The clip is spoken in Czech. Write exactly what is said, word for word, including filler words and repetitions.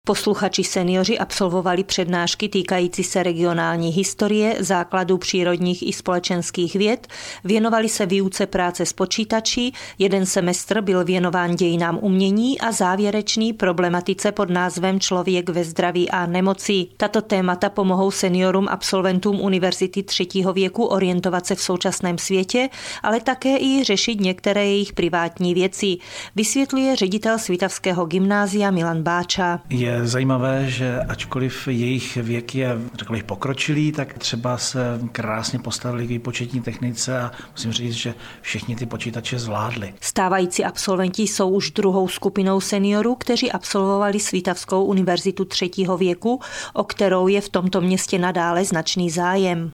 Posluchači seniori absolvovali přednášky týkající se regionální historie, základů přírodních i společenských věd, věnovali se výuce práce s počítači, jeden semestr byl věnován dějinám umění a závěrečný problematice pod názvem Člověk ve zdraví a nemoci. Tato témata pomohou seniorům absolventům univerzity třetího věku orientovat se v současném světě, ale také i řešit některé jejich privátní věci, vysvětluje ředitel Svitavského gymnázia Milan Báča. Je zajímavé, že ačkoliv jejich věk je, řekl bych, pokročilý, tak třeba se krásně postavili k výpočetní technice a musím říct, že všichni ty počítače zvládli. Stávající absolventi jsou už druhou skupinou seniorů, kteří absolvovali Svitavskou univerzitu třetího věku, o kterou je v tomto městě nadále značný zájem.